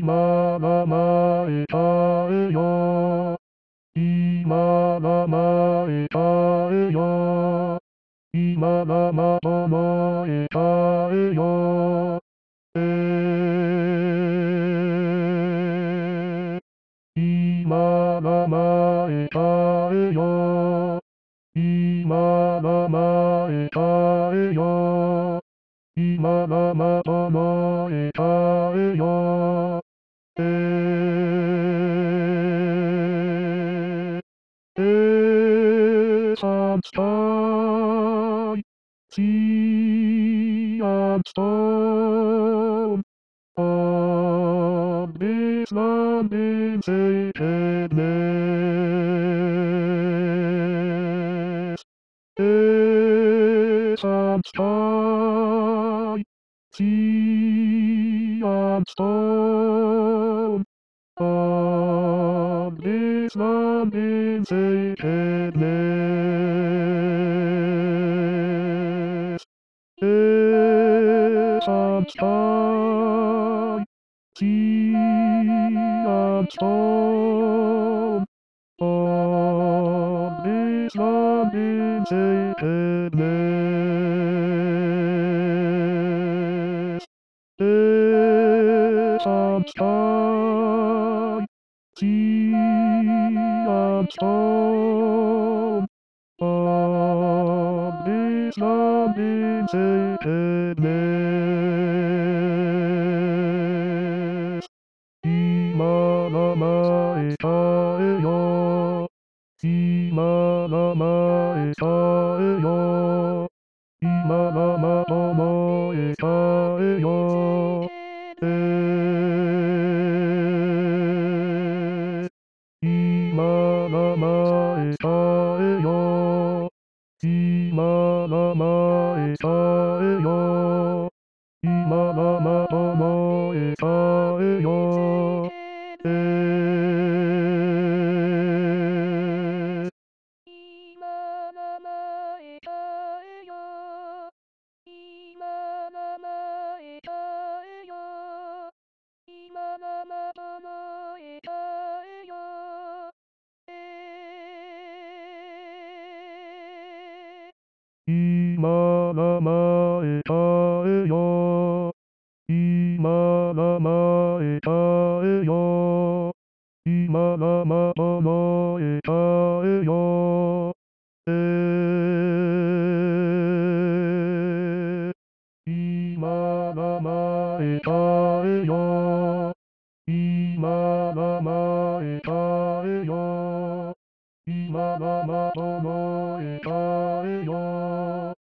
今名前たえよ。今名前たえよ。今名前たえよ。今名前たえよ。今名前たえよ。今名前たえよ。さんつたい、しあんつとん、あんびすなんびんせいけねす。さんつたい、しあんつとん、This land is sacredness. And sky, sea and stone. On this land is sacredness. And sky, sea and stone. On this land in sacredness. 今名前たえよ。今名前たえよ。今名前たえよ。今名前たえよ。今名前たえよ。今名前たえよ。 今名前たえよ。今名前たえよ。今名前たえよ。 今名前たえよ。今名前たえよ。今名前たえよ。今名前たえよ。今名前たえよ。今名前たえよ。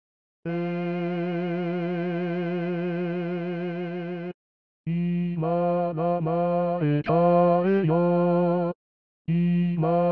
今名前たえよ。今